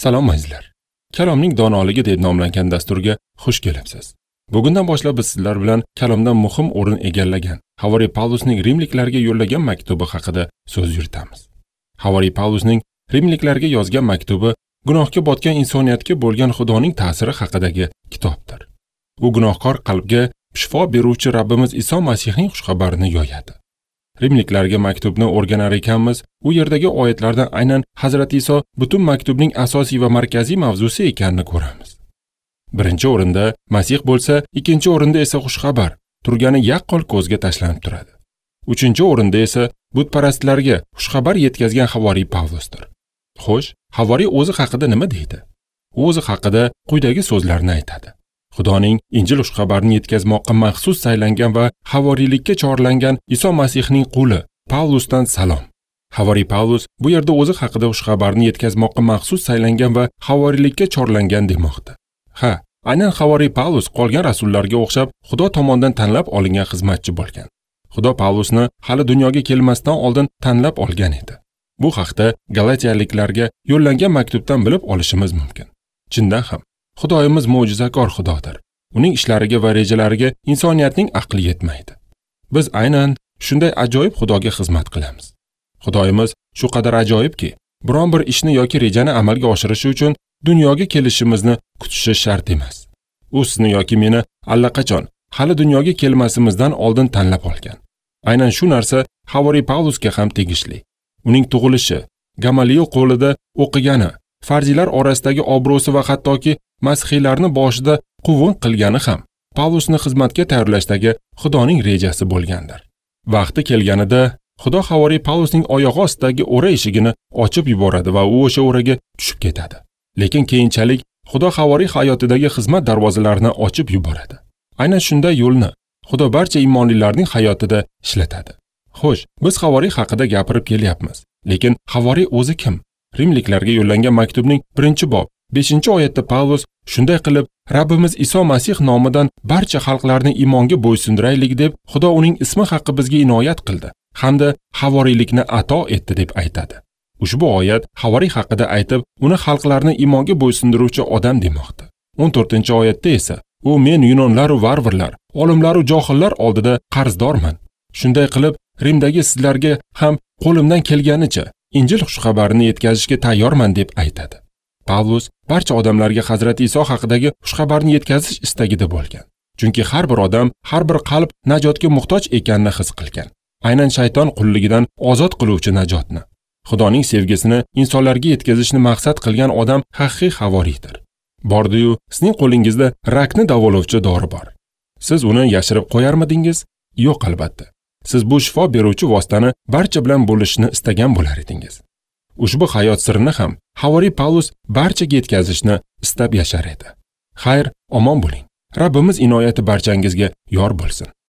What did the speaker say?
Salom azizlar. Kalomning donoligi deb nomlangan dasturga xush kelibsiz. Bugundan boshlab biz sizlar bilan kalomdan muhim o'rin egallagan Havariy Pavlusning Rimliklarga yo'llagan maktubi haqida so'z yuritamiz. Havariy Pavlusning Rimliklarga yozgan maktubi gunohga botgan insoniyatga bo'lgan Xudoning ta'siri haqidagi kitobdir. U gunohkor qalbga shifo beruvchi Rabbimiz Iso Masihning xushxabarini yoyadi. Rimliklarga maktubni o'rganar ekanmiz, u yerdagi oyatlardan aynan Hazrat Iso butun maktubning asosiy va markaziy mavzusi ekanini ko'ramiz. Birinchi o'rinda Masih bo'lsa, ikkinchi o'rinda esa xushxabar turgani yaqqol ko'zga tashlanib turadi. Uchinchi o'rinda esa butparastlarga xushxabar yetkazgan Havariy Pavlusdir. Xo'sh, Havariy o'zi haqida nima deydi? U o'zi haqida quyidagi so'zlarni aytadi. Xudoning Injil xushxabarini yetkazmoqqa maxsus saylangan va havoriylikka chorlangan Iso Masihning quli Pavlusdan salom. Havariy Pavlus bu yerda o'zi haqida xushxabarni yetkazmoqqa maxsus saylangan va havoriylikka chorlangan demoqda. Ha, aynan Havariy Pavlus qolgan rasullarga o'xshab Xudo tomonidan tanlab olingan xizmatchi bo'lgan. Xudo Pavlusni hali dunyoga kelmasdan oldin tanlab olgan edi. Bu haqda Galatiyaliklarga yo'llangan maktubdan bilib olishimiz mumkin. Chindan ham Xudoyimiz mo'jizakor Xudodir. Uning ishlariga va rejalariga insoniyatning aqli yetmaydi. Biz aynan shunday ajoyib Xudoga xizmat qilamiz. Xudoyimiz shu qadar ajoyibki, biron bir ishni yoki rejani amalga oshirishi uchun dunyoga kelishimizni kutishi shart emas. U sizni yoki meni allaqachon hali dunyoga kelmasimizdan oldin tanlab olgan. Aynan shu narsa Havariy Pavlusga ham tegishli. Uning tug'ilishi, Gamaliel qo'lida o'qigani, farziylar orasidagi obro'si va hattoki masihiylarni boshida quvvin qilgani ham Pavlusni xizmatga tayyorlashdagi Xudoning rejasi bo'lgandir. Vaqti kelganida Xudo Havariy Pavlusning oyog'i ostidagi o'ra eshigini ochib yuboradi va u o'sha o'raga tushib ketadi. Lekin keyinchalik Xudo Havariy hayotidagi xizmat darvozalarini ochib yuboradi. Aynan shunday yo'lni Xudo barcha iymonlilarning hayotida ishlatadi. Xo'sh, biz Havariy haqida gapirib kelyapmiz. Lekin Havariy o'zi kim? Rimliklarga yo'llangan maktubning 1-bob 5-oyatda Pavlus shunday qilib Rabbimiz Iso Masih nomidan barcha xalqlarni iymonga bo'ysundiraylik deb Xudo uning ismi haqqi bizga inoyat qildi hamda havoriylikni ato etdi deb aytadi. Ushbu oyat Havariy haqida aytib, uni xalqlarni iymonga bo'ysundiruvchi odam demoqda. 14-oyatda esa u men yunonlar va varvarlar, olimlar va johillar oldida qarzdorman. Shunday qilib Rimdagi sizlarga ham qo'limdan kelganicha Injil xushxabarini yetkazishga tayyorman deb aytadi. Pavlus barcha odamlarga Hazrat Iso haqidagi xushxabarni yetkazish istagida bo'lgan. Chunki har bir odam, har bir qalb najotga muhtoj ekanini his qilgan. Aynan shayton qulligidan ozod qiluvchi najotni, Xudoning sevgisini insonlarga yetkazishni maqsad qilgan odam haqiqiy havoriydir. Bordi-yu, sizning qo'lingizda rakni davolovchi dori bor. Siz uni yashirib qo'yarmidingiz? Yo'q albatta. Siz bu shifo beruvchi vositani barcha bilan bo'lishni istagan bo'lar edingiz. Ushbu hayot sirini ham Havariy Pavlus barchaga yetkazishni istab yashar edi. Xayr, omon bo'ling. Rabbimiz inoyati barchangizga yor bo'lsin.